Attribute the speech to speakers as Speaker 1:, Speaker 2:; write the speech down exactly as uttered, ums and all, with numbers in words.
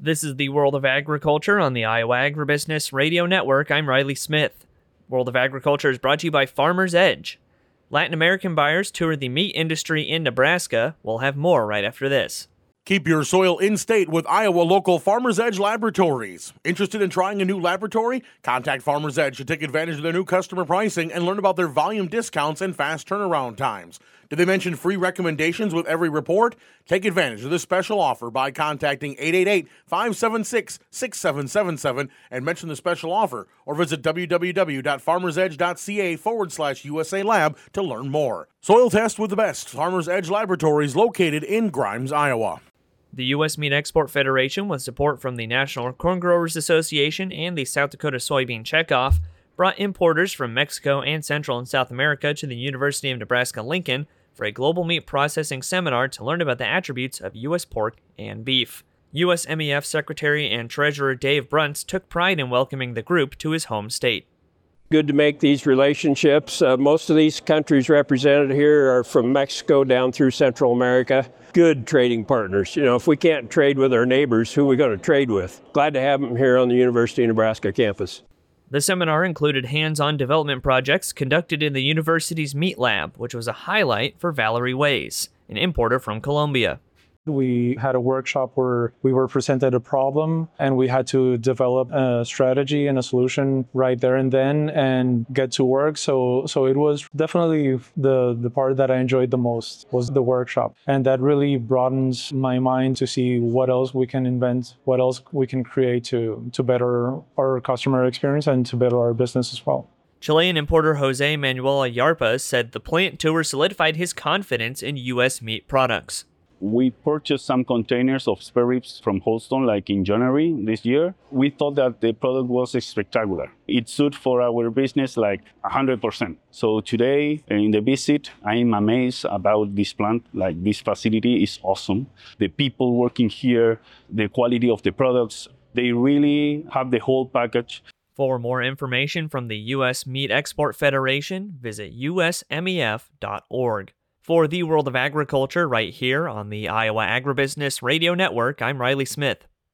Speaker 1: This is the World of Agriculture on the Iowa Agribusiness Radio Network. I'm Riley Smith. World of Agriculture is brought to you by Farmer's Edge. Latin American buyers tour the meat industry in Nebraska. We'll have more right after this.
Speaker 2: Keep your soil in state with Iowa local Farmer's Edge Laboratories. Interested in trying a new laboratory? Contact Farmer's Edge to take advantage of their new customer pricing and learn about their volume discounts and fast turnaround times. Did they mention free recommendations with every report? Take advantage of this special offer by contacting eight eight eight, five seven six, six seven seven seven and mention the special offer, or visit www.farmersedge.ca forward slash USA Lab to learn more. Soil test with the best. Farmer's Edge Laboratories located in Grimes, Iowa.
Speaker 1: The U S Meat Export Federation, with support from the National Corn Growers Association and the South Dakota Soybean Checkoff, brought importers from Mexico and Central and South America to the University of Nebraska-Lincoln for a global meat processing seminar to learn about the attributes of U S pork and beef. U S M E F Secretary and Treasurer Dave Bruntz took pride in welcoming the group to his home state.
Speaker 3: Good to make these relationships. Uh, most of these countries represented here are from Mexico down through Central America. Good trading partners. You know, if we can't trade with our neighbors, who are we going to trade with? Glad to have them here on the University of Nebraska campus.
Speaker 1: The seminar included hands-on development projects conducted in the university's meat lab, which was a highlight for Valerie Ways, an importer from Colombia.
Speaker 4: We had a workshop where we were presented a problem and we had to develop a strategy and a solution right there and then and get to work. So so it was definitely the, the part that I enjoyed the most was the workshop. And that really broadens my mind to see what else we can invent, what else we can create to, to better our customer experience and to better our business as well.
Speaker 1: Chilean importer Jose Manuel Ayarpa said the plant tour solidified his confidence in U S meat products.
Speaker 5: We purchased some containers of spare ribs from Holston like in January this year. We thought that the product was spectacular. It suited for our business like one hundred percent. So today in the visit, I am amazed about this plant. Like this facility is awesome. The people working here, the quality of the products, they really have the whole package.
Speaker 1: For more information from the U S Meat Export Federation, visit U S M E F dot org. For the World of Agriculture right here on the Iowa Agribusiness Radio Network, I'm Riley Smith.